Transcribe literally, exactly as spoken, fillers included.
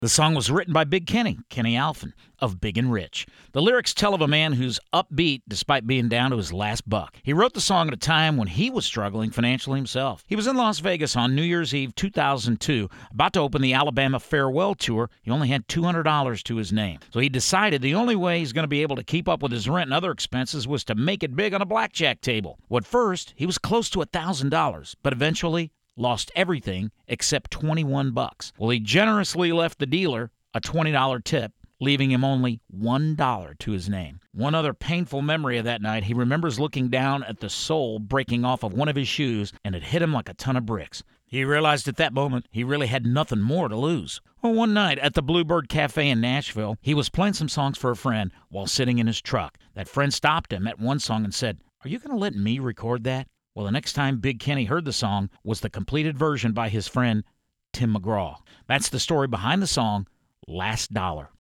The song was written by Big Kenny, Kenny Alphen, of Big and Rich. The lyrics tell of a man who's upbeat despite being down to his last buck. He wrote the song at a time when he was struggling financially himself. He was in Las Vegas on New Year's Eve two thousand two, about to open the Alabama Farewell Tour. He only had two hundred dollars to his name. So he decided the only way he's going to be able to keep up with his rent and other expenses was to make it big on a blackjack table. Well, at first, he was close to one thousand dollars, but eventually lost everything except twenty-one bucks. Well, he generously left the dealer a twenty dollars tip, leaving him only one dollar to his name. One other painful memory of that night, he remembers looking down at the sole breaking off of one of his shoes, and it hit him like a ton of bricks. He realized at that moment he really had nothing more to lose. Well, one night at the Bluebird Cafe in Nashville, he was playing some songs for a friend while sitting in his truck. That friend stopped him at one song and said, "Are you going to let me record that?" Well, the next time Big Kenny heard the song was the completed version by his friend Tim McGraw. That's the story behind the song Last Dollar.